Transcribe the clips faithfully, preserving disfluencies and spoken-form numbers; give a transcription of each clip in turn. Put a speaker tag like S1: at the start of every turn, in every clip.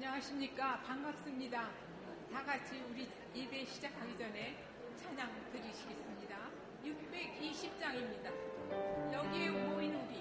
S1: 안녕하십니까. 반갑습니다. 다 같이 우리 예배 시작하기 전에 찬양 드리시겠습니다. 육백이십 장입니다. 여기에 모인 우리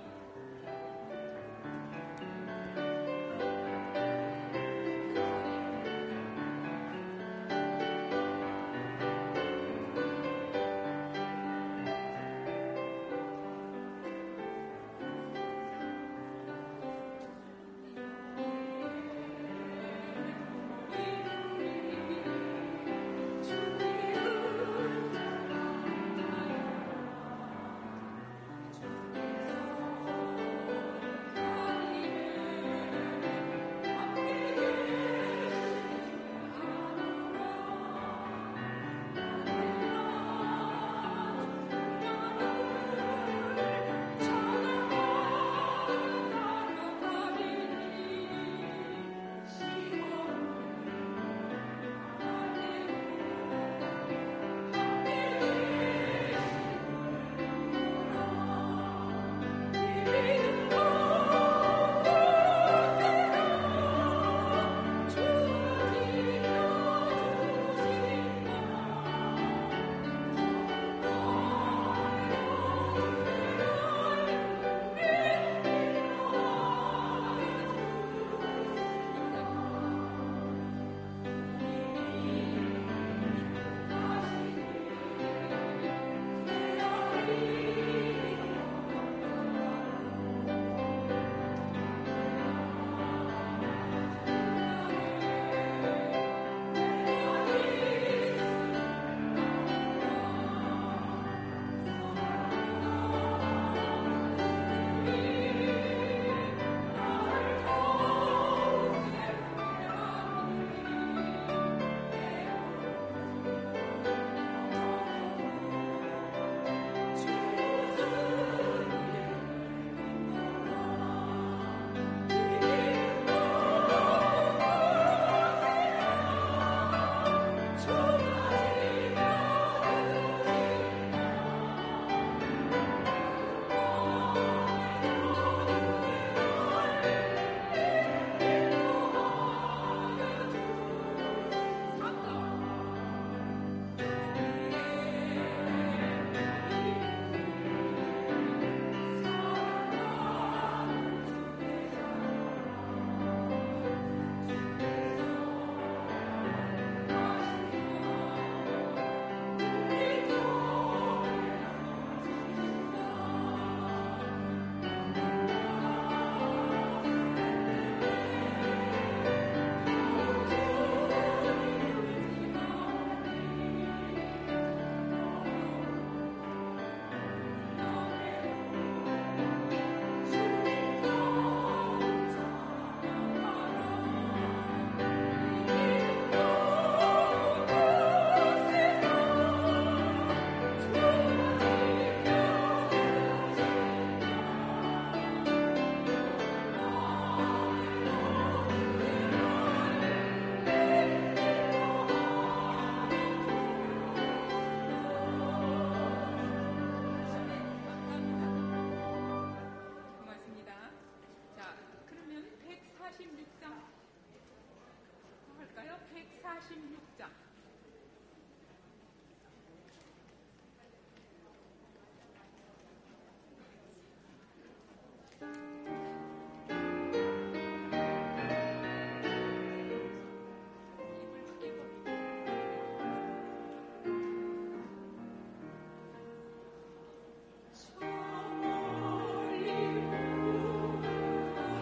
S1: 백사십육 장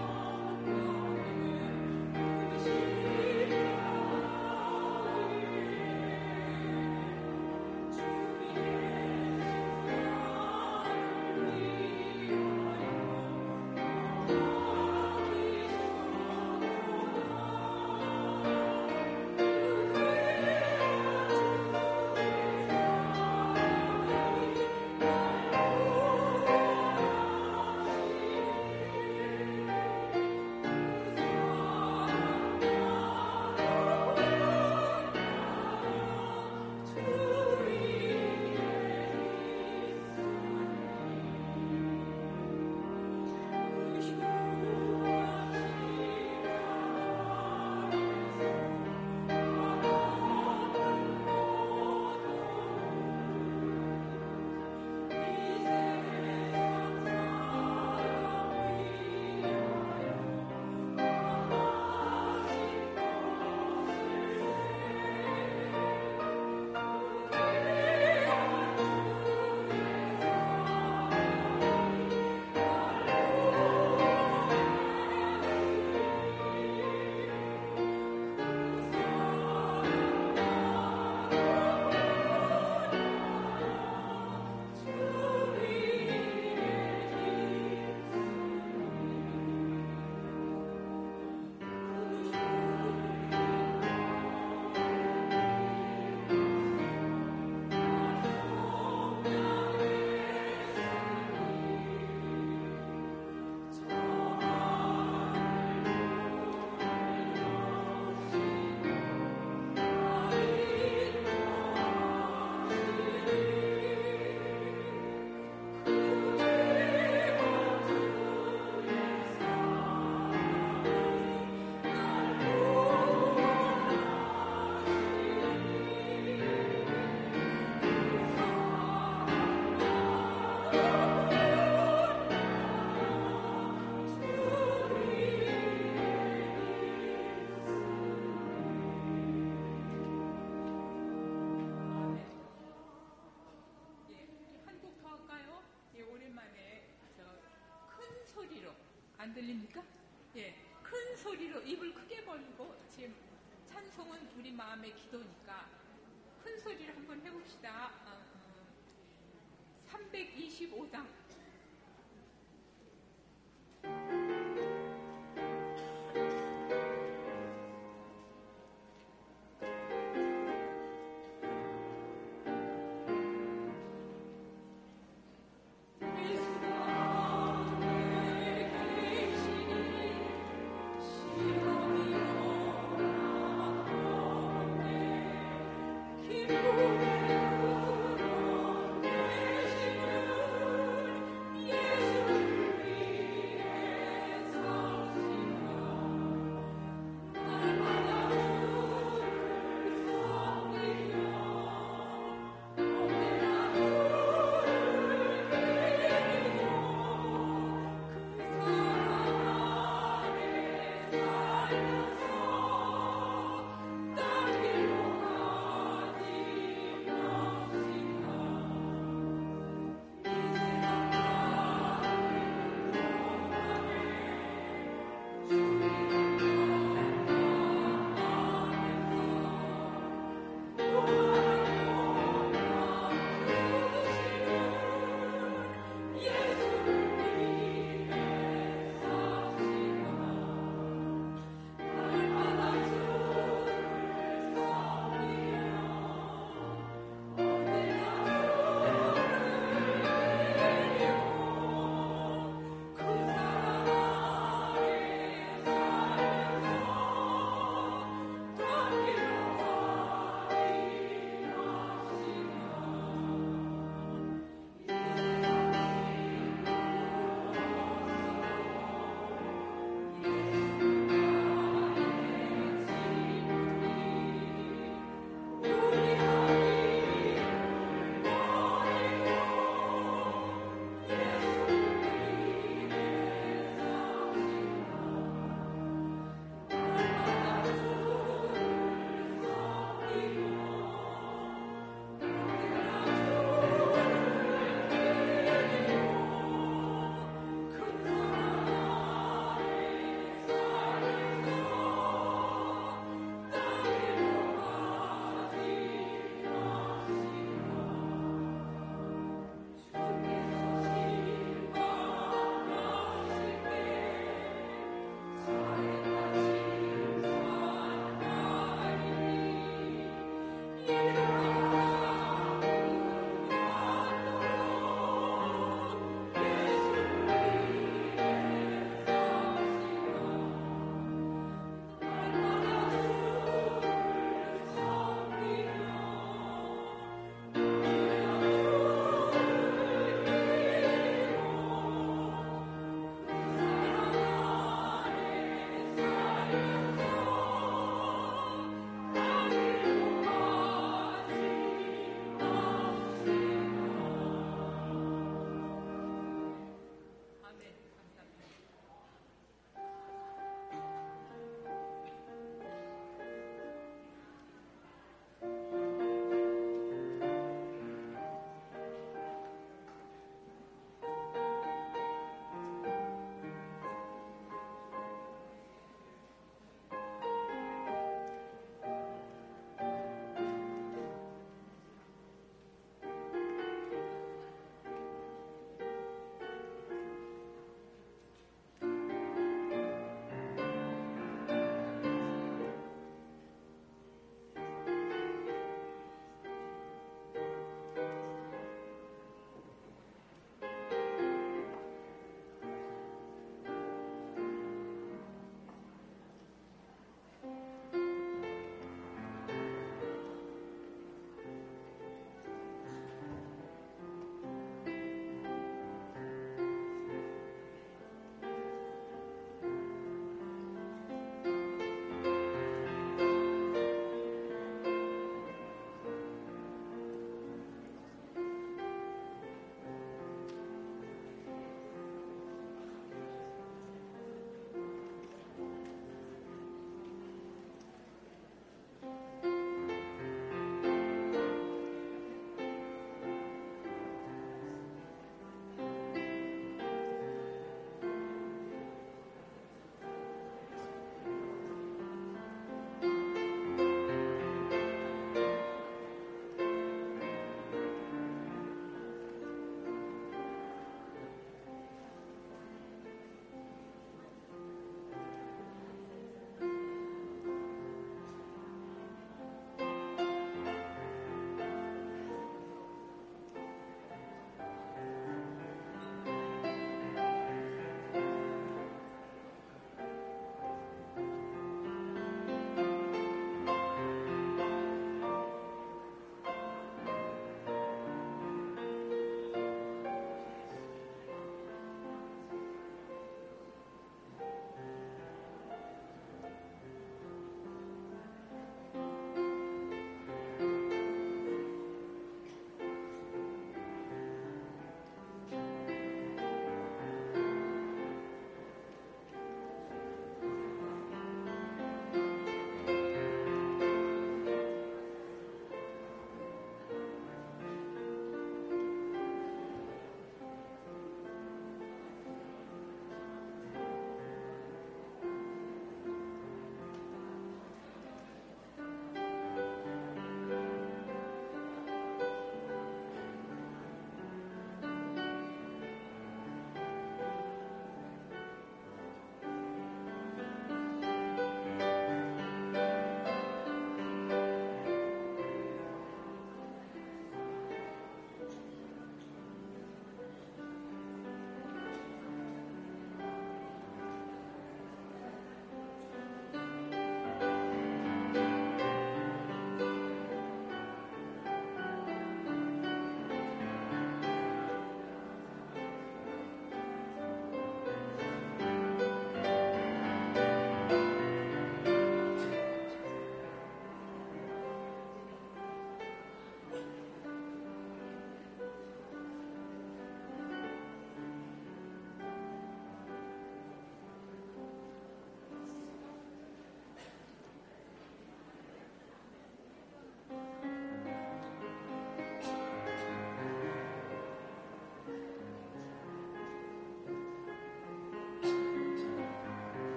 S2: 주
S1: 안 들립니까? 예, 큰 소리로 입을 크게 벌리고 지금 찬송은 우리 마음의 기도니까 큰 소리로 한번 해봅시다. 어, 어, 삼백이십오 장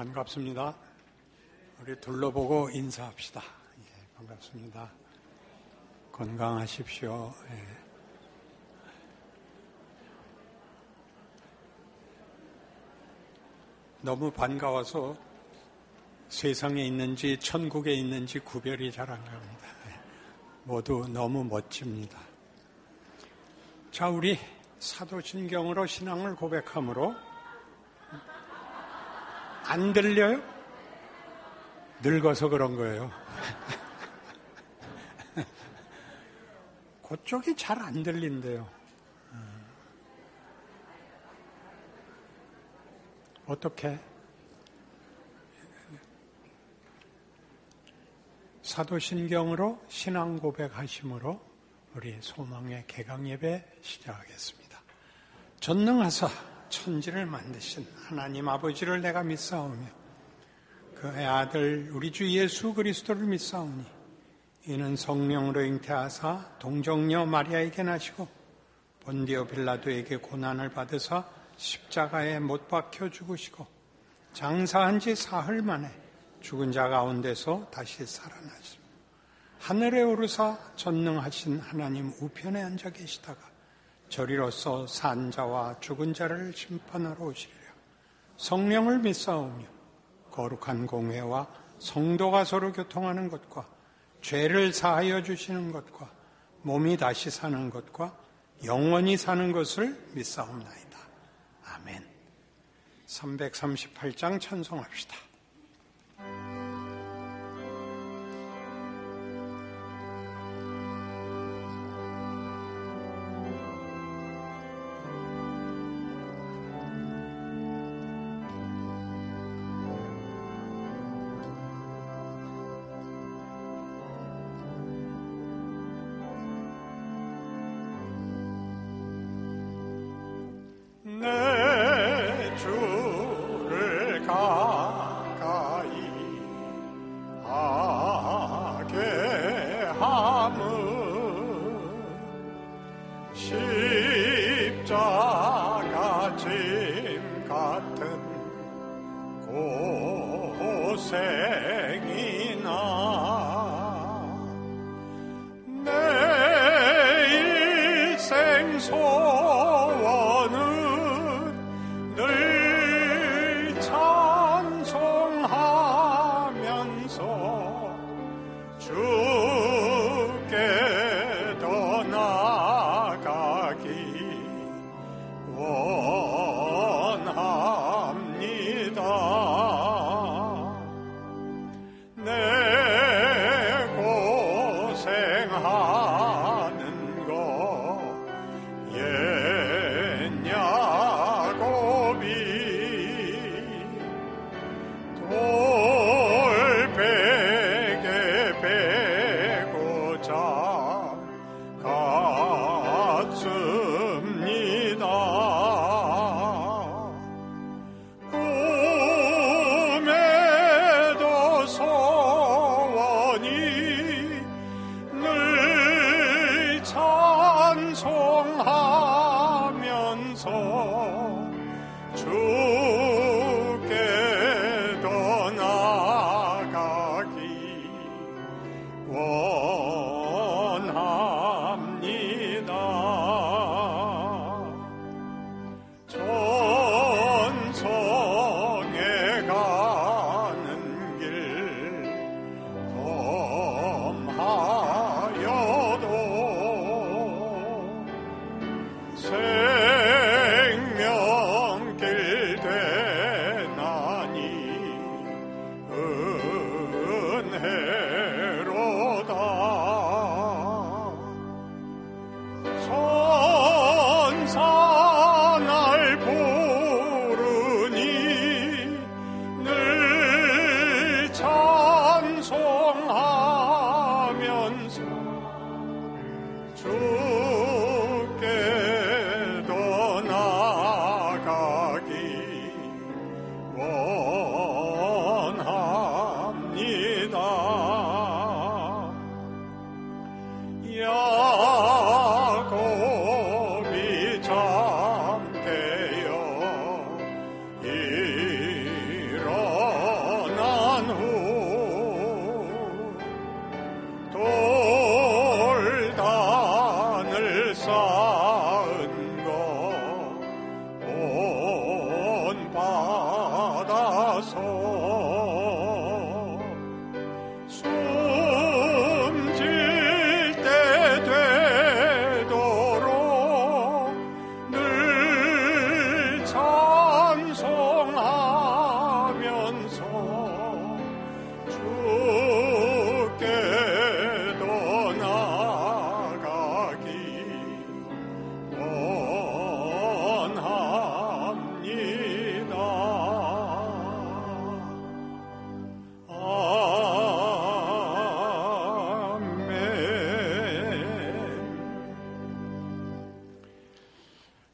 S2: 반갑습니다. 우리 둘러보고 인사합시다. 예, 반갑습니다. 건강하십시오. 예. 너무 반가워서 세상에 있는지 천국에 있는지 구별이 잘 안 갑니다. 예. 모두 너무 멋집니다. 자, 우리 사도신경으로 신앙을 고백함으로 안 들려요? 늙어서 그런 거예요. 그쪽이 잘 안 들린대요. 어떻게? 사도신경으로 신앙 고백하심으로 우리 소망의 개강 예배 시작하겠습니다. 전능하사 천지를 만드신 하나님 아버지를 내가 믿사오며 그의 아들 우리 주 예수 그리스도를 믿사오니 이는 성령으로 잉태하사 동정녀 마리아에게 나시고 본디오 빌라도에게 고난을 받으사 십자가에 못 박혀 죽으시고 장사한 지 사흘 만에 죽은 자 가운데서 다시 살아나시고 하늘에 오르사 전능하신 하나님 우편에 앉아 계시다가 저리로서 산 자와 죽은 자를 심판하러 오시리라. 성령을 믿사오며 거룩한 공회와 성도가 서로 교통하는 것과 죄를 사하여 주시는 것과 몸이 다시 사는 것과 영원히 사는 것을 믿사옵나이다. 아멘. 삼백삼십팔 장 찬송합시다.
S3: 내 주를 가까이 하게 함은 십자가 짐 같은 고생이나 내 일생 소원은 늘 찬송하면서 주께 더 나아가기 원합니다. 내 고생하는 거 옛야곱이 돌베개 베고자 갔습니다. 꿈에도 소원이 늘 찬송하면서 주께 더 나아가기 원합니다. 천성에 가는 길 험하여도 생명길 되나니 은혜로다. 천사 날 부르니 늘 찬송하면서 주께 더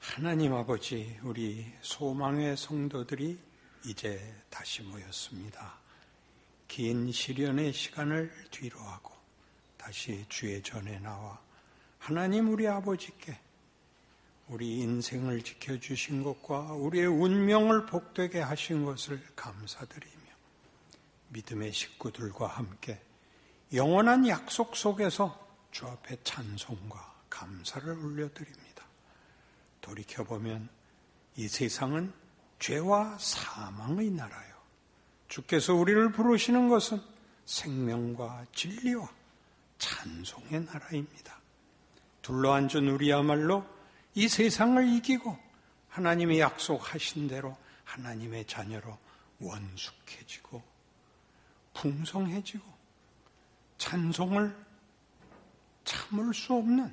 S2: 하나님 아버지, 우리 소망의 성도들이 이제 다시 모였습니다. 긴 시련의 시간을 뒤로하고 다시 주의 전에 나와 하나님 우리 아버지께 우리 인생을 지켜주신 것과 우리의 운명을 복되게 하신 것을 감사드리며 믿음의 식구들과 함께 영원한 약속 속에서 주 앞에 찬송과 감사를 올려드립니다. 돌이켜보면 이 세상은 죄와 사망의 나라요. 주께서 우리를 부르시는 것은 생명과 진리와 찬송의 나라입니다. 둘러앉은 우리야말로 이 세상을 이기고 하나님이 약속하신 대로 하나님의 자녀로 원숙해지고 풍성해지고 찬송을 참을 수 없는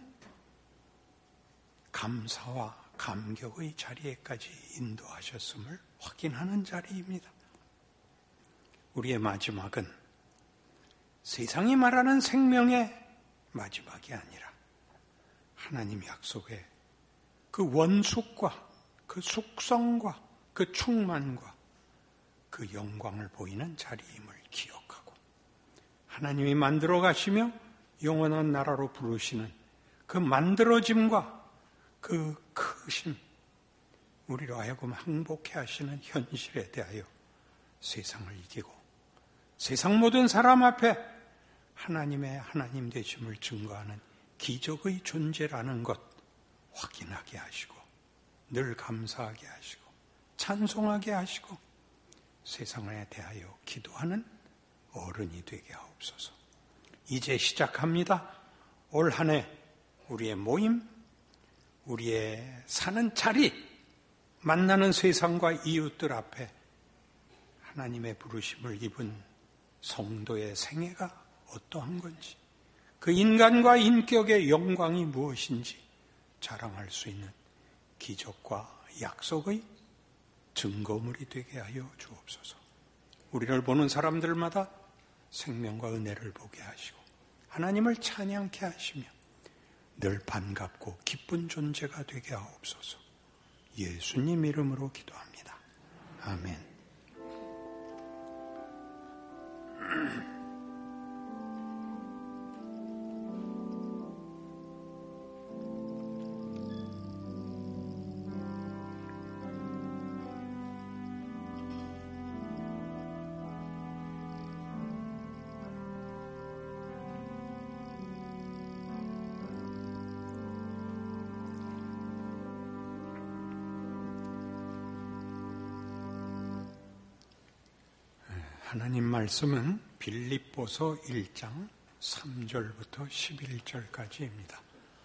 S2: 감사와 감격의 자리에까지 인도하셨음을 확인하는 자리입니다. 우리의 마지막은 세상이 말하는 생명의 마지막이 아니라 하나님 약속의 그 원숙과 그 숙성과 그 충만과 그 영광을 보이는 자리임을 기억하고 하나님이 만들어 가시며 영원한 나라로 부르시는 그 만들어짐과 그 크심, 우리로 하여금 항복해 하시는 현실에 대하여 세상을 이기고 세상 모든 사람 앞에 하나님의 하나님 되심을 증거하는 기적의 존재라는 것 확인하게 하시고 늘 감사하게 하시고 찬송하게 하시고 세상에 대하여 기도하는 어른이 되게 하옵소서. 이제 시작합니다. 올 한 해 우리의 모임, 우리의 사는 자리, 만나는 세상과 이웃들 앞에 하나님의 부르심을 입은 성도의 생애가 어떠한 건지, 그 인간과 인격의 영광이 무엇인지 자랑할 수 있는 기적과 약속의 증거물이 되게 하여 주옵소서. 우리를 보는 사람들마다 생명과 은혜를 보게 하시고 하나님을 찬양케 하시며 늘 반갑고 기쁜 존재가 되게 하옵소서. 예수님 이름으로 기도합니다. 아멘. 하나님 말씀은 빌립보서 일 장 삼 절부터 십일 절까지입니다.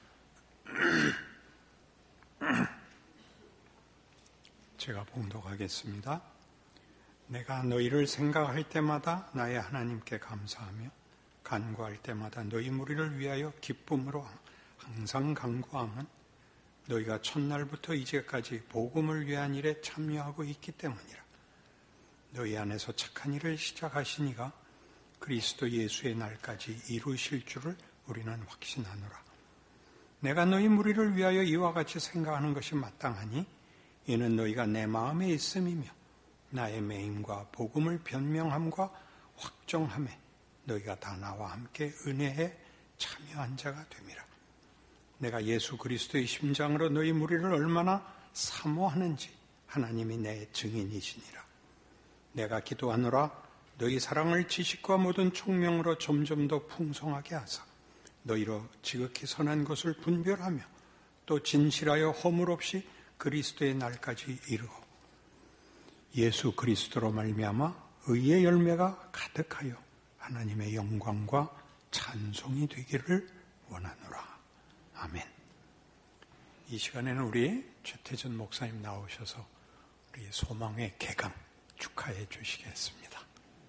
S2: 제가 봉독하겠습니다. 내가 너희를 생각할 때마다 나의 하나님께 감사하며 간구할 때마다 너희 무리를 위하여 기쁨으로 항상 간구함은 너희가 첫날부터 이제까지 복음을 위한 일에 참여하고 있기 때문이라. 너희 안에서 착한 일을 시작하시니가 그리스도 예수의 날까지 이루실 줄을 우리는 확신하노라. 내가 너희 무리를 위하여 이와 같이 생각하는 것이 마땅하니 이는 너희가 내 마음에 있음이며 나의 매임과 복음을 변명함과 확정함에 너희가 다 나와 함께 은혜에 참여한 자가 됨이라. 내가 예수 그리스도의 심장으로 너희 무리를 얼마나 사모하는지 하나님이 내 증인이시니라. 내가 기도하노라 너희 사랑을 지식과 모든 총명으로 점점 더 풍성하게 하사 너희로 지극히 선한 것을 분별하며 또 진실하여 허물 없이 그리스도의 날까지 이르고 예수 그리스도로 말미암아 의의 열매가 가득하여 하나님의 영광과 찬송이 되기를 원하노라. 아멘. 이 시간에는 우리 최태준 목사님 나오셔서 우리 소망의 개강 축하해 주시겠습니다.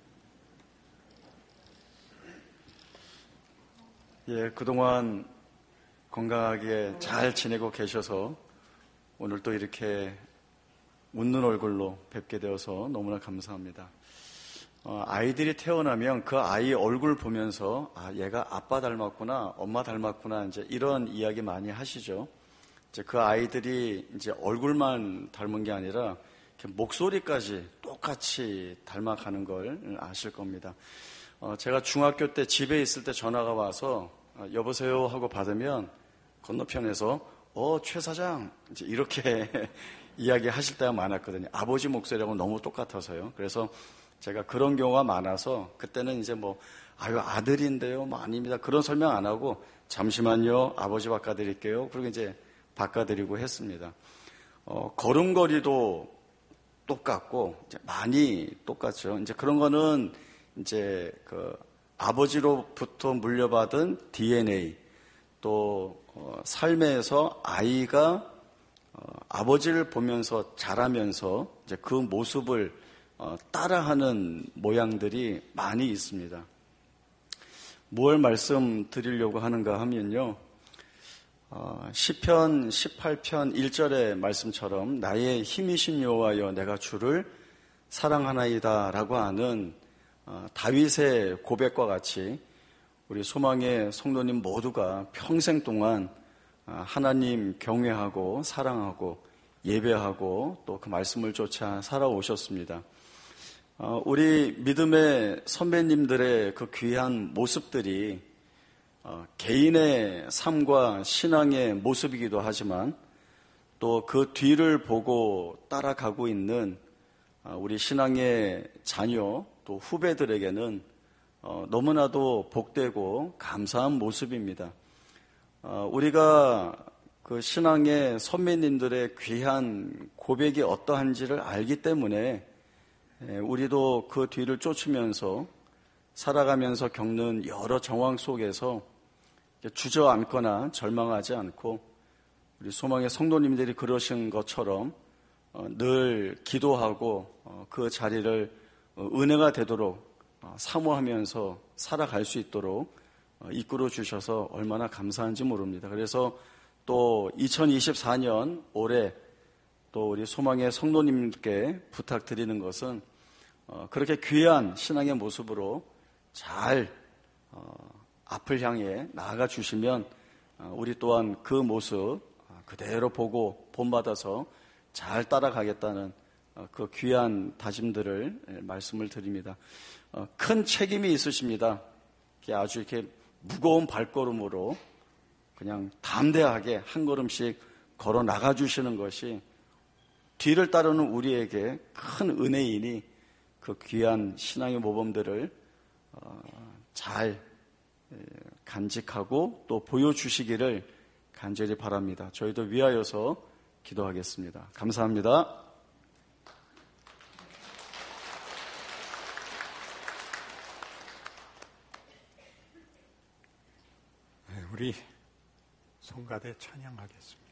S4: 예, 그동안 건강하게 잘 지내고 계셔서 오늘 또 이렇게 웃는 얼굴로 뵙게 되어서 너무나 감사합니다. 어, 아이들이 태어나면 그 아이 얼굴 보면서 아, 얘가 아빠 닮았구나, 엄마 닮았구나 이제 이런 이야기 많이 하시죠. 이제 그 아이들이 이제 얼굴만 닮은 게 아니라 이렇게 목소리까지 똑같이 닮아가는 걸 아실 겁니다. 어, 제가 중학교 때 집에 있을 때 전화가 와서 어, 여보세요 하고 받으면 건너편에서 어, 최 사장 이제 이렇게 이야기하실 때가 많았거든요. 아버지 목소리하고 너무 똑같아서요. 그래서 제가 그런 경우가 많아서 그때는 이제 뭐 아유 아들인데요, 뭐 아닙니다. 그런 설명 안 하고 잠시만요, 아버지 바꿔드릴게요. 그리고 이제 바꿔드리고 했습니다. 어, 걸음걸이도 똑같고 이제 많이 똑같죠. 이제 그런 거는 이제 그 아버지로부터 물려받은 디엔에이 또 어, 삶에서 아이가 어, 아버지를 보면서 자라면서 이제 그 모습을 어, 따라하는 모양들이 많이 있습니다. 뭘 말씀드리려고 하는가 하면요. 어, 시편 십팔 편 일 절의 말씀처럼 나의 힘이신 여호와여 내가 주를 사랑하나이다 라고 하는 어, 다윗의 고백과 같이 우리 소망의 성도님 모두가 평생 동안 어, 하나님 경외하고 사랑하고 예배하고 또 그 말씀을 쫓아 살아오셨습니다. 어, 우리 믿음의 선배님들의 그 귀한 모습들이 어, 개인의 삶과 신앙의 모습이기도 하지만 또 그 뒤를 보고 따라가고 있는 어, 우리 신앙의 자녀 또 후배들에게는 어, 너무나도 복되고 감사한 모습입니다. 어, 우리가 그 신앙의 선배님들의 귀한 고백이 어떠한지를 알기 때문에 우리도 그 뒤를 쫓으면서 살아가면서 겪는 여러 정황 속에서 주저앉거나 절망하지 않고 우리 소망의 성도님들이 그러신 것처럼 늘 기도하고 그 자리를 은혜가 되도록 사모하면서 살아갈 수 있도록 이끌어 주셔서 얼마나 감사한지 모릅니다. 그래서 또 이천이십사 년 올해 또 우리 소망의 성도님께 부탁드리는 것은 어, 그렇게 귀한 신앙의 모습으로 잘 어, 앞을 향해 나아가 주시면 어, 우리 또한 그 모습 어, 그대로 보고 본받아서 잘 따라가겠다는 어, 그 귀한 다짐들을 예, 말씀을 드립니다. 어, 큰 책임이 있으십니다. 아주 이렇게 무거운 발걸음으로 그냥 담대하게 한 걸음씩 걸어 나가 주시는 것이 뒤를 따르는 우리에게 큰 은혜이니 그 귀한 신앙의 모범들을 잘 간직하고 또 보여주시기를 간절히 바랍니다. 저희도 위하여서 기도하겠습니다. 감사합니다.
S2: 우리 성가대 찬양하겠습니다.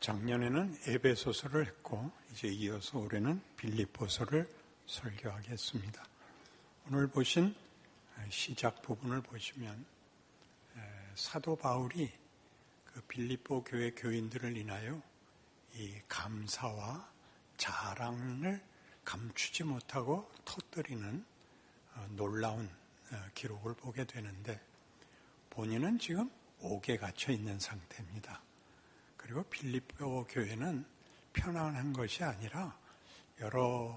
S2: 작년에는 에베소서를 했고 이제 이어서 올해는 빌립보서를 설교하겠습니다. 오늘 보신 시작 부분을 보시면 사도 바울이 그 빌립보 교회 교인들을 인하여 이 감사와 자랑을 감추지 못하고 터뜨리는 놀라운 기록을 보게 되는데, 본인은 지금 옥에 갇혀 있는 상태입니다. 그리고 빌립보 교회는 편안한 것이 아니라 여러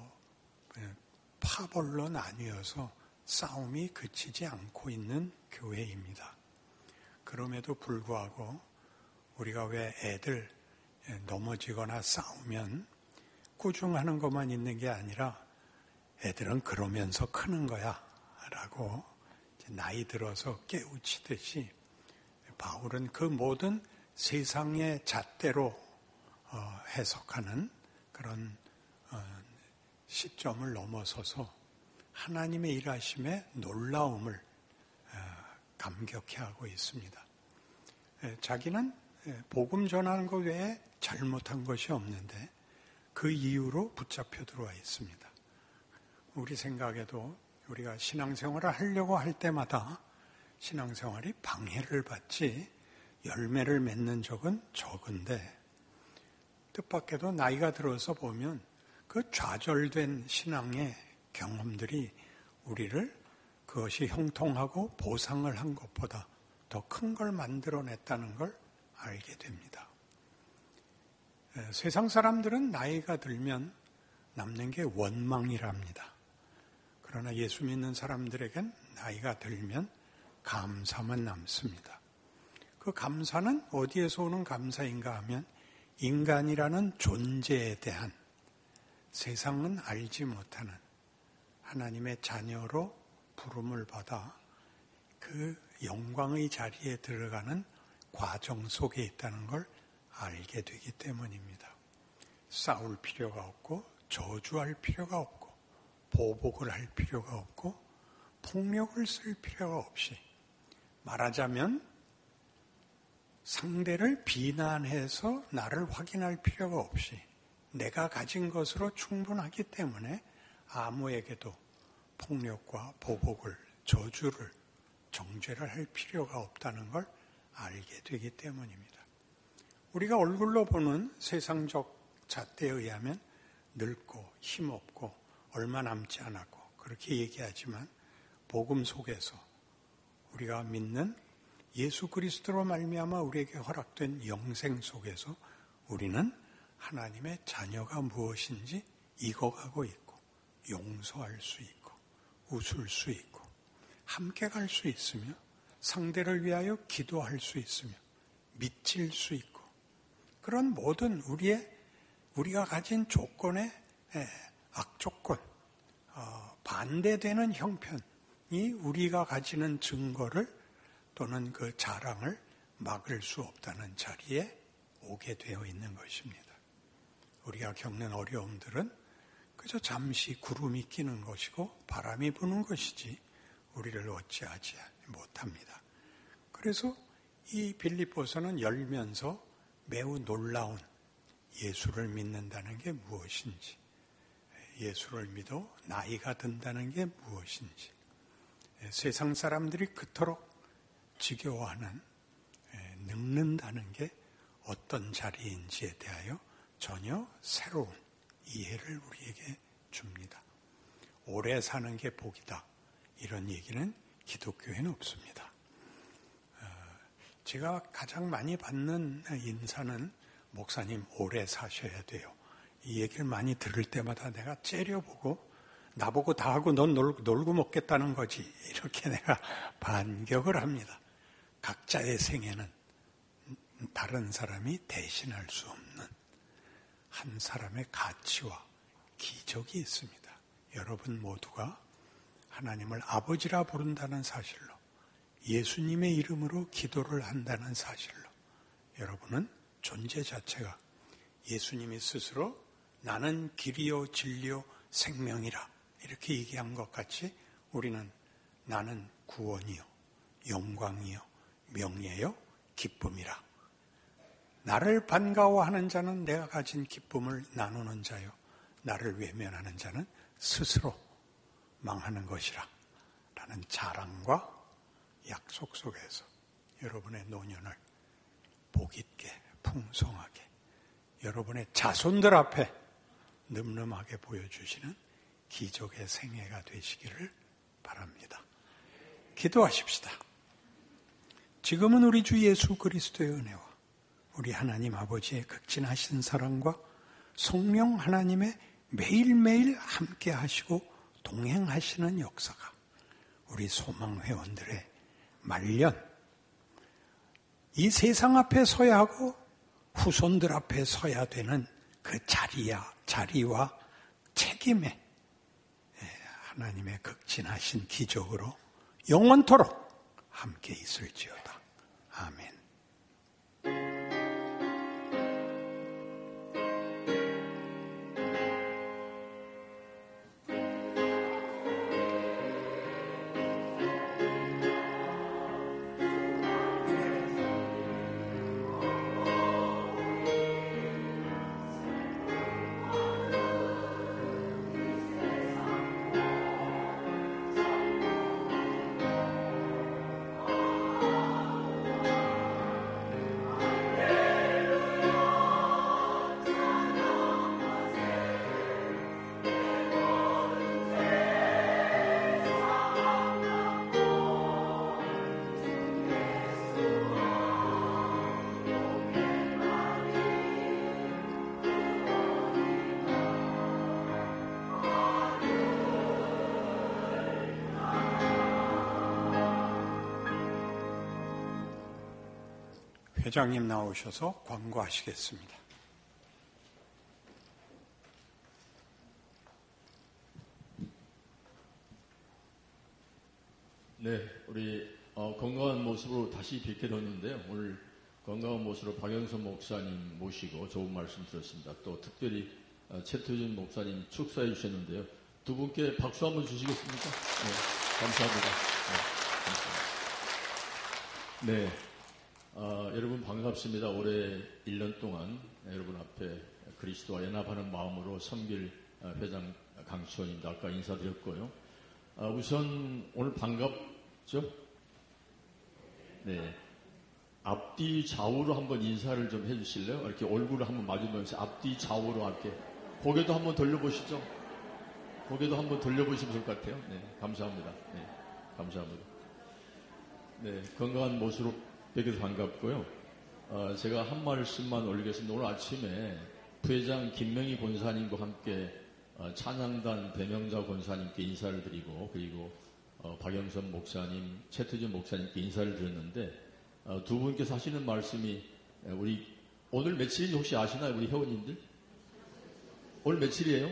S2: 파벌로 나뉘어서 싸움이 그치지 않고 있는 교회입니다. 그럼에도 불구하고 우리가 왜 애들 넘어지거나 싸우면 꾸중하는 것만 있는 게 아니라 애들은 그러면서 크는 거야 라고 나이 들어서 깨우치듯이 바울은 그 모든 세상의 잣대로 해석하는 그런 시점을 넘어서서 하나님의 일하심에 놀라움을 감격해하고 있습니다. 자기는 복음 전하는 것 외에 잘못한 것이 없는데 그 이유로 붙잡혀 들어와 있습니다. 우리 생각에도 우리가 신앙생활을 하려고 할 때마다 신앙생활이 방해를 받지 열매를 맺는 적은 적은데, 뜻밖에도 나이가 들어서 보면 그 좌절된 신앙의 경험들이 우리를 그것이 형통하고 보상을 한 것보다 더 큰 걸 만들어냈다는 걸 알게 됩니다. 세상 사람들은 나이가 들면 남는 게 원망이랍니다. 그러나 예수 믿는 사람들에겐 나이가 들면 감사만 남습니다. 그 감사는 어디에서 오는 감사인가 하면 인간이라는 존재에 대한 세상은 알지 못하는 하나님의 자녀로 부름을 받아 그 영광의 자리에 들어가는 과정 속에 있다는 걸 알게 되기 때문입니다. 싸울 필요가 없고 저주할 필요가 없고 보복을 할 필요가 없고 폭력을 쓸 필요가 없이, 말하자면 상대를 비난해서 나를 확인할 필요가 없이 내가 가진 것으로 충분하기 때문에 아무에게도 폭력과 보복을, 저주를, 정죄를 할 필요가 없다는 걸 알게 되기 때문입니다. 우리가 얼굴로 보는 세상적 잣대에 의하면 늙고 힘없고 얼마 남지 않았고 그렇게 얘기하지만, 복음 속에서 우리가 믿는 예수 그리스도로 말미암아 우리에게 허락된 영생 속에서 우리는 하나님의 자녀가 무엇인지 익어가고 있고 용서할 수 있고 웃을 수 있고 함께 갈 수 있으며 상대를 위하여 기도할 수 있으며 미칠 수 있고, 그런 모든 우리의 우리가 가진 조건의 악조건, 어, 반대되는 형편이 우리가 가지는 증거를 또는 그 자랑을 막을 수 없다는 자리에 오게 되어 있는 것입니다. 우리가 겪는 어려움들은 그저 잠시 구름이 끼는 것이고 바람이 부는 것이지 우리를 어찌하지 못합니다. 그래서 이 빌립보서는 열면서 매우 놀라운 예수를 믿는다는 게 무엇인지, 예수를 믿어 나이가 든다는 게 무엇인지, 세상 사람들이 그토록 지겨워하는 늙는다는 게 어떤 자리인지에 대하여 전혀 새로운 이해를 우리에게 줍니다. 오래 사는 게 복이다, 이런 얘기는 기독교에는 없습니다. 제가 가장 많이 받는 인사는 목사님 오래 사셔야 돼요. 이 얘기를 많이 들을 때마다 내가 째려보고 나보고 다 하고 넌 놀고, 놀고 먹겠다는 거지, 이렇게 내가 반격을 합니다. 각자의 생애는 다른 사람이 대신할 수 없는 한 사람의 가치와 기적이 있습니다. 여러분 모두가 하나님을 아버지라 부른다는 사실로, 예수님의 이름으로 기도를 한다는 사실로 여러분은 존재 자체가 예수님이 스스로 나는 길이요 진리요 생명이라 이렇게 얘기한 것 같이 우리는 나는 구원이요 영광이요 명예요 기쁨이라, 나를 반가워하는 자는 내가 가진 기쁨을 나누는 자요. 나를 외면하는 자는 스스로 망하는 것이라. 라는 자랑과 약속 속에서 여러분의 노년을 복 있게 풍성하게 여러분의 자손들 앞에 늠름하게 보여주시는 기적의 생애가 되시기를 바랍니다. 기도하십시다. 지금은 우리 주 예수 그리스도의 은혜와 우리 하나님 아버지의 극진하신 사랑과 성령 하나님의 매일매일 함께 하시고 동행하시는 역사가 우리 소망회원들의 말년, 이 세상 앞에 서야 하고 후손들 앞에 서야 되는 그 자리야, 자리와 책임에 하나님의 극진하신 기적으로 영원토록 함께 있을지어다. 아멘. 회장님 나오셔서 광고하시겠습니다.
S5: 네, 우리 어, 건강한 모습으로 다시 뵙게 됐는데요. 오늘 건강한 모습으로 박영선 목사님 모시고 좋은 말씀 들었습니다. 또 특별히 어, 최태준 목사님 축사해 주셨는데요. 두 분께 박수 한번 주시겠습니까? 네, 감사합니다. 네, 감사합니다. 네. 어, 여러분 반갑습니다. 올해 일 년 동안 여러분 앞에 그리스도와 연합하는 마음으로 섬길 회장 강수원입니다. 아까 인사드렸고요. 어, 우선 오늘 반갑죠? 네. 앞뒤 좌우로 한번 인사를 좀 해주실래요? 이렇게 얼굴을 한번 마주보면서 앞뒤 좌우로 이렇게 고개도 한번 돌려보시죠. 고개도 한번 돌려보시면 좋을 것 같아요. 네, 감사합니다. 네, 감사합니다. 네, 건강한 모습으로 되게 반갑고요. 어, 제가 한 말씀만 올리겠습니다. 오늘 아침에 부회장 김명희 권사님과 함께 어, 찬양단 배명자 권사님께 인사를 드리고 그리고 어, 박영선 목사님, 최태준 목사님께 인사를 드렸는데 어, 두 분께서 하시는 말씀이 우리 오늘 며칠인지 혹시 아시나요? 우리 회원님들? 오늘 며칠이에요?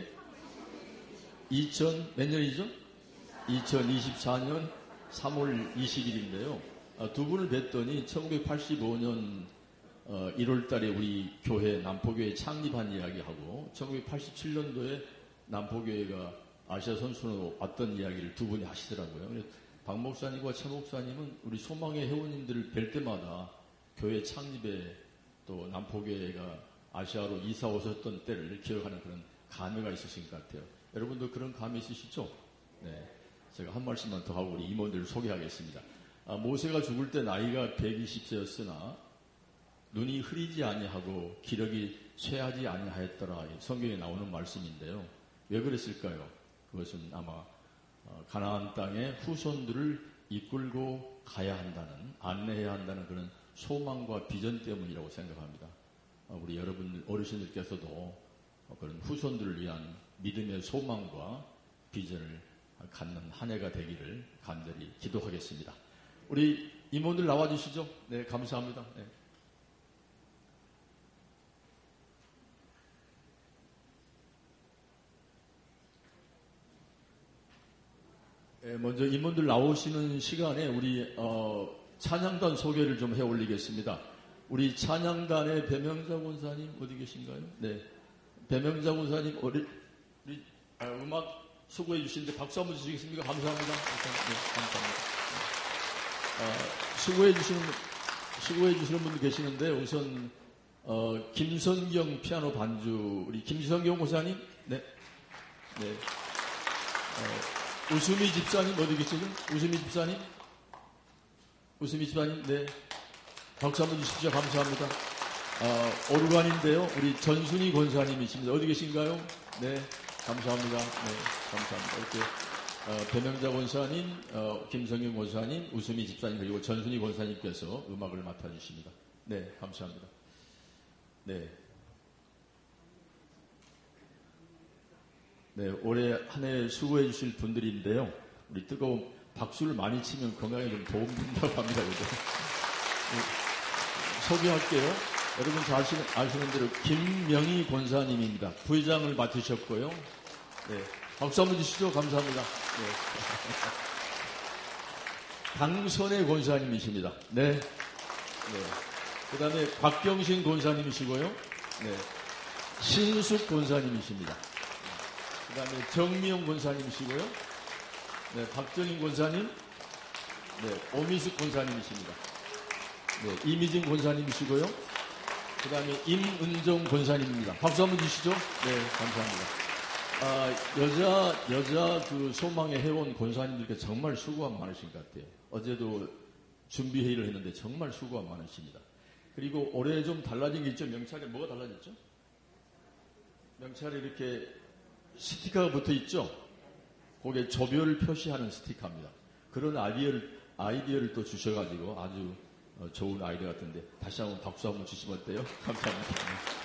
S5: 이천 몇 년이죠? 이천이십사 년 삼월 이십일인데요. 두 분을 뵀더니 천구백팔십오 년 일월 달에 우리 교회, 남포교회 창립한 이야기하고 천구백팔십칠 년도에 남포교회가 아시아 선수로 왔던 이야기를 두 분이 하시더라고요. 박 목사님과 최 목사님은 우리 소망의 회원님들을 뵐 때마다 교회 창립에 또 남포교회가 아시아로 이사 오셨던 때를 기억하는 그런 감회가 있으신 것 같아요. 여러분도 그런 감이 있으시죠? 네, 제가 한 말씀만 더 하고 우리 임원들을 소개하겠습니다. 아, 모세가 죽을 때 나이가 백이십 세였으나 눈이 흐리지 아니하고 기력이 쇠하지 아니하였더라. 성경에 나오는 말씀인데요. 왜 그랬을까요? 그것은 아마 어, 가나안 땅에 후손들을 이끌고 가야 한다는, 안내해야 한다는 그런 소망과 비전 때문이라고 생각합니다. 어, 우리 여러분 어르신들께서도 어, 그런 후손들을 위한 믿음의 소망과 비전을 갖는 한 해가 되기를 간절히 기도하겠습니다. 우리 임원들 나와주시죠. 네, 감사합니다. 네. 네, 먼저 임원들 나오시는 시간에 우리 어, 찬양단 소개를 좀 해 올리겠습니다. 우리 찬양단의 배명자 권사님 어디 계신가요? 네, 배명자 권사님 우리, 우리 아, 음악 수고해 주시는데 박수 한번 주시겠습니까? 감사합니다. 네, 감사합니다. 어, 수고해 주시는, 수고해 주시는 분들 계시는데 우선, 어, 김선경 피아노 반주, 우리 김선경 고사님, 네. 네. 어, 우수미 집사님, 어디 계시죠? 우수미 집사님? 우수미 집사님, 네. 박수 한번 주십시오. 감사합니다. 어, 오르간인데요. 우리 전순희 권사님이십니다. 어디 계신가요? 네. 감사합니다. 네. 감사합니다. 이렇게, 어, 배명자 권사님, 어, 김성경 권사님, 우수미 집사님, 그리고 전순희 권사님께서 음악을 맡아주십니다. 네. 감사합니다. 네. 네, 올해 한 해 수고해 주실 분들인데요. 우리 뜨거운 박수를 많이 치면 건강에 좀 도움 된다고 합니다. 그죠? 네, 소개할게요. 여러분 잘 아시는, 아시는 대로 김명희 권사님입니다. 부회장을 맡으셨고요. 네, 박수 한번 주시죠. 감사합니다. 네. 강선혜 권사님이십니다. 네. 네. 그 다음에 곽경신 권사님이시고요. 네. 신숙 권사님이십니다. 그 다음에 정미영 권사님이시고요. 네, 박정인 권사님, 네, 오미숙 권사님이십니다. 네, 이미진 권사님이시고요. 그 다음에 임은정 권사님입니다. 박수 한번 주시죠. 네, 감사합니다. 아, 여자, 여자 그 소망의 회원 권사님들께 정말 수고가 많으신 것 같아요. 어제도 준비회의를 했는데 정말 수고가 많으십니다. 그리고 올해 좀 달라진 게 있죠. 명찰에 뭐가 달라졌죠? 명찰에 이렇게 스티커가 붙어 있죠? 거기에 조별을 표시하는 스티커입니다. 그런 아이디어를, 아이디어를 또 주셔가지고 아주 좋은 아이디어 같은데 다시 한번 박수 한번 주시면 어때요? 감사합니다.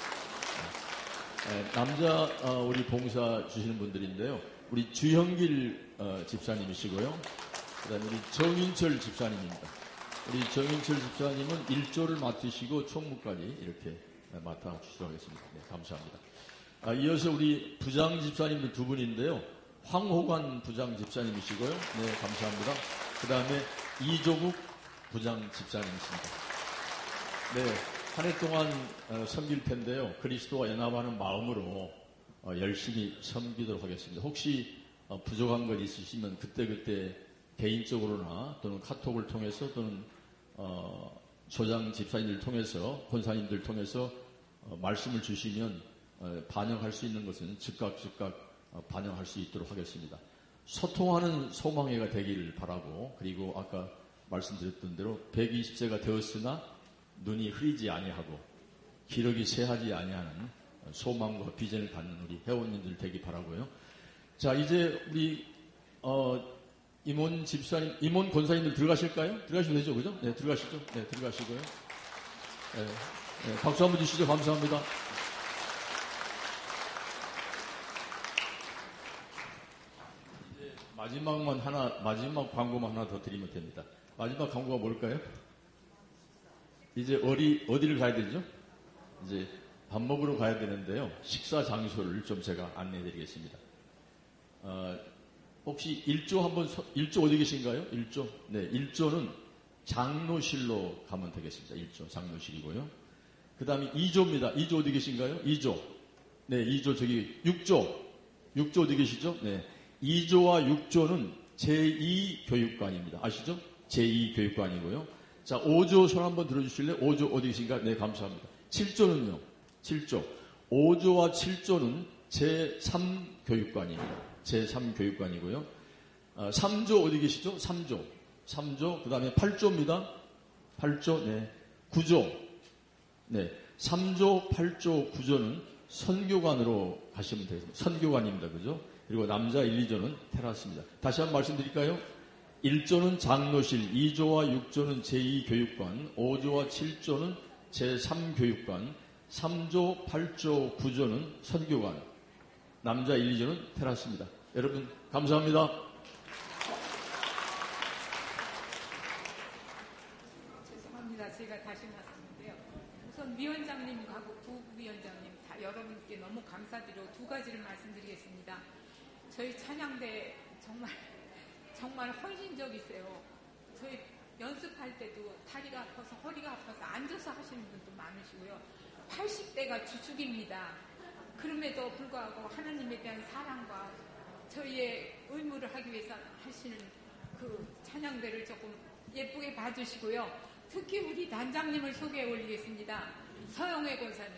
S5: 네, 남자 우리 봉사 주시는 분들인데요. 우리 주형길 집사님이시고요. 그 다음에 우리 정인철 집사님입니다. 우리 정인철 집사님은 일조를 맡으시고 총무까지 이렇게 맡아주시도록 하겠습니다. 네, 감사합니다. 아, 이어서 우리 부장 집사님들 두 분인데요. 황호관 부장 집사님이시고요. 네, 감사합니다. 그 다음에 이조국 부장 집사님이십니다. 네, 한 해 동안 어, 섬길 텐데요. 그리스도와 연합하는 마음으로 어, 열심히 섬기도록 하겠습니다. 혹시 어, 부족한 것 있으시면 그때그때 개인적으로나 또는 카톡을 통해서 또는 어, 조장 집사님들 통해서 권사님들 통해서 어, 말씀을 주시면 어, 반영할 수 있는 것은 즉각 즉각 어, 반영할 수 있도록 하겠습니다. 소통하는 소망회가 되기를 바라고, 그리고 아까 말씀드렸던 대로 백이십 세가 되었으나 눈이 흐리지 아니하고 기력이 쇠하지 아니하는 소망과 비전을 갖는 우리 회원님들 되기 바라고요. 자, 이제 우리 어, 임원 집사님, 임원 권사님들 들어가실까요? 들어가시면 되죠, 그죠? 네, 들어가시죠. 네, 들어가시고요. 네, 네, 박수 한번 주시죠. 감사합니다. 이제 마지막만 하나, 마지막 광고만 하나 더 드리면 됩니다. 마지막 광고가 뭘까요? 이제 어디, 어디를 가야 되죠? 이제 밥 먹으러 가야 되는데요. 식사 장소를 좀 제가 안내해 드리겠습니다. 어, 혹시 일조 한번, 일조 어디 계신가요? 일조? 네, 일조는 장로실로 가면 되겠습니다. 일조, 장로실이고요. 그 다음에 이조입니다. 이조 어디 계신가요? 이조. 네, 이조 저기, 육조. 육조 어디 계시죠? 네. 이조와 육조는 제이 교육관입니다. 아시죠? 제이 교육관이고요. 자, 오조 손 한번 들어주실래요? 오조 어디 계신가? 네, 감사합니다. 칠조는요? 칠조. 오조와 칠조는 제삼 교육관입니다. 제삼 교육관이고요. 어, 삼조 어디 계시죠? 삼조. 삼조. 그 다음에 팔조입니다. 팔조. 네. 구조. 네. 삼조, 팔조, 구조는 선교관으로 가시면 되겠습니다. 선교관입니다. 그죠? 그리고 남자 일, 이조는 테라스입니다. 다시 한번 말씀드릴까요? 일조는 장로실, 이조와 육조는 제이 교육관, 오조와 칠조는 제삼 교육관, 삼조, 팔조, 구조는 선교관, 남자 일, 이조는 테라스입니다. 여러분 감사합니다.
S1: 죄송합니다. 제가 다시 말씀인데요. 우선 위원장님하고 부위원장님 다 여러분께 너무 감사드리고 두 가지를 말씀드리겠습니다. 저희 찬양대 정말 정말 헌신적이세요. 저희 연습할 때도 다리가 아파서 허리가 아파서 앉아서 하시는 분도 많으시고요. 팔십 대가 주축입니다. 그럼에도 불구하고 하나님에 대한 사랑과 저희의 의무를 하기 위해서 하시는 그 찬양대를 조금 예쁘게 봐주시고요. 특히 우리 단장님을 소개해 올리겠습니다. 서영애 권사님.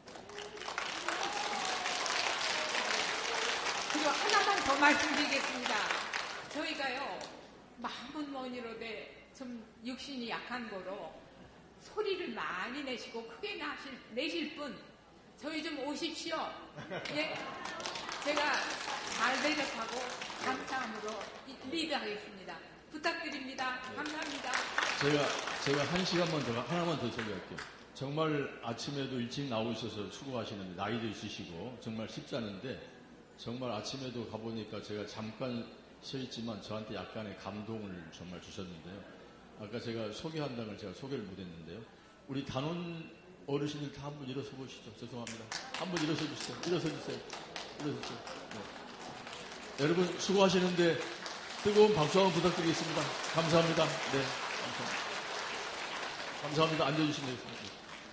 S1: 그리고 하나만 더 말씀드리겠습니다. 저희가요, 마음은 뭐니로되 좀 육신이 약한 거로 소리를 많이 내시고 크게 나실, 내실 분 저희 좀 오십시오. 예, 제가 잘 대접하고 감사함으로 리드하겠습니다. 부탁드립니다. 감사합니다.
S5: 제가 제가 한 시간만 더 하나만 더 소개할게요. 정말 아침에도 일찍 나오셔서 수고하시는데 나이도 있으시고 정말 쉽지 않은데 정말 아침에도 가보니까 제가 잠깐 서 있지만 저한테 약간의 감동을 정말 주셨는데요. 아까 제가 소개한다는 걸 제가 소개를 못했는데요. 우리 단원 어르신들 다 한번 일어서 보시죠. 죄송합니다. 한번 일어서 주세요. 일어서 주세요. 일어서 주세요. 네. 여러분 수고하시는데 뜨거운 박수 한번 부탁드리겠습니다. 감사합니다. 네, 감사합니다. 감사합니다. 앉아주시면 되겠습니다.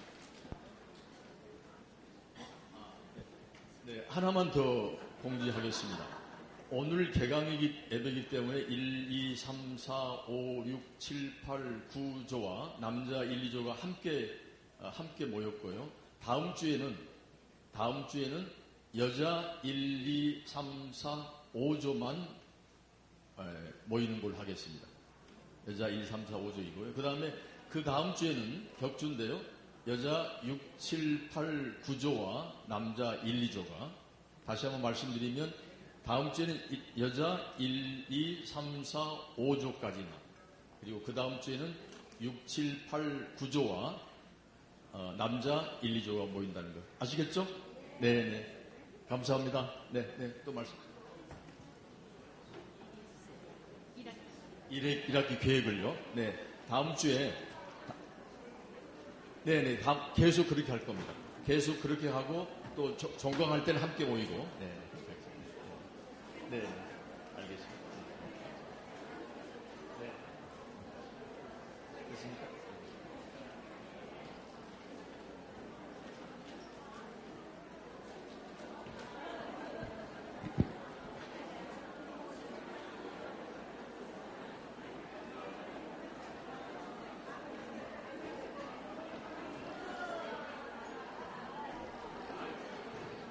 S5: 네, 하나만 더 공지하겠습니다. 오늘 개강이기 예배이기 때문에 일, 이, 삼, 사, 오, 육, 칠, 팔, 구 조와 남자 일, 이 조가 함께 함께 모였고요. 다음 주에는 다음 주에는 여자 일, 이, 삼, 사, 오 조만 모이는 걸로 하겠습니다. 여자 일, 삼, 사, 오 조이고요. 그 다음에 그 다음 주에는 격주인데요. 여자 육, 칠, 팔, 구 조와 남자 일, 이 조가 다시 한번 말씀드리면 다음 주에는 여자 일, 이, 삼, 사, 오 조까지나 그리고 그 다음 주에는 육, 칠, 팔, 구 조와 어, 남자 일, 이 조가 모인다는 거 아시겠죠? 네네. 감사합니다. 네네. 또 말씀. 일 학기 계획을요. 네. 다음 주에 네네. 다음, 계속 그렇게 할 겁니다. 계속 그렇게 하고 또 종강할 때는 함께 모이고. 네. 네.